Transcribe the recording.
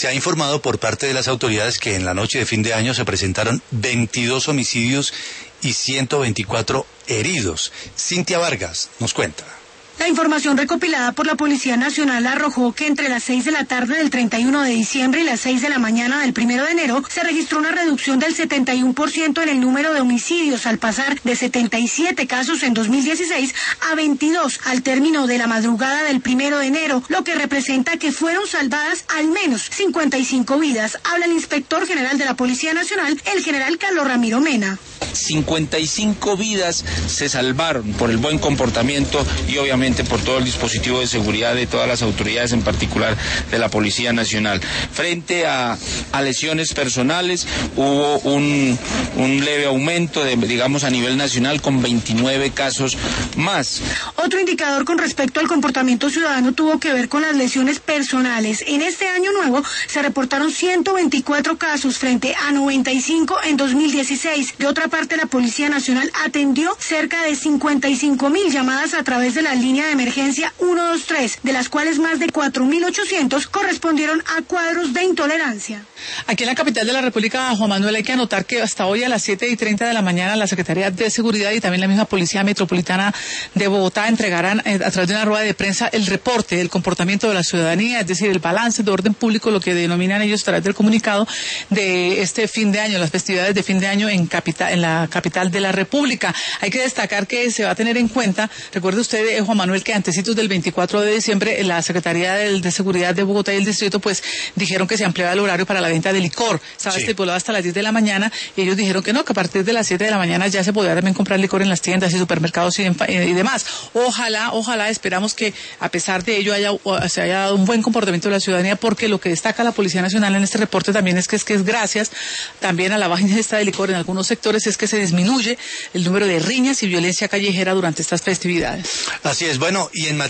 Se ha informado por parte de las autoridades que en la noche de fin de año se presentaron 22 homicidios y 124 heridos. Cintia Vargas nos cuenta. La información recopilada por la Policía Nacional arrojó que entre las 6 de la tarde del 31 de diciembre y las 6 de la mañana del 1 de enero se registró una reducción del 71% en el número de homicidios, al pasar de 77 casos en 2016 a 22 al término de la madrugada del 1 de enero, lo que representa que fueron salvadas al menos 55 vidas. Habla el inspector general de la Policía Nacional, el general Carlos Ramiro Mena. 55 vidas se salvaron por el buen comportamiento y obviamente por todo el dispositivo de seguridad de todas las autoridades, en particular de la Policía Nacional. Frente a lesiones personales hubo un leve aumento, digamos, a nivel nacional, con 29 casos más. Otro indicador con respecto al comportamiento ciudadano tuvo que ver con las lesiones personales. En este año nuevo se reportaron 124 casos frente a 95 en 2016. De otra parte, la Policía Nacional atendió cerca de 55.000 llamadas a través de la línea de emergencia 123, de las cuales más de 4.800 correspondieron a cuadros de intolerancia. Aquí en la capital de la República, Juan Manuel, hay que anotar que hasta hoy a las 7:30 de la mañana la Secretaría de Seguridad y también la misma Policía Metropolitana de Bogotá entregarán a través de una rueda de prensa el reporte del comportamiento de la ciudadanía, es decir, el balance de orden público, lo que denominan ellos a través del comunicado de este fin de año, las festividades de fin de año en la capital de la República. Hay que destacar que se va a tener en cuenta, recuerde usted, Juan Manuel, que antecitos del 24 de diciembre la Secretaría de Seguridad de Bogotá y el Distrito pues dijeron que se ampliaba el horario para la venta de licor. Estaba estipulado hasta las 10 de la mañana y ellos dijeron que no, que a partir de las 7 de la mañana ya se podía también comprar licor en las tiendas y supermercados y demás. Ojalá, esperamos que a pesar de ello se haya dado un buen comportamiento de la ciudadanía, porque lo que destaca la Policía Nacional en este reporte también es que es gracias también a la baja ingesta de licor en algunos sectores es que se disminuye el número de riñas y violencia callejera durante estas festividades. Así es, bueno, y en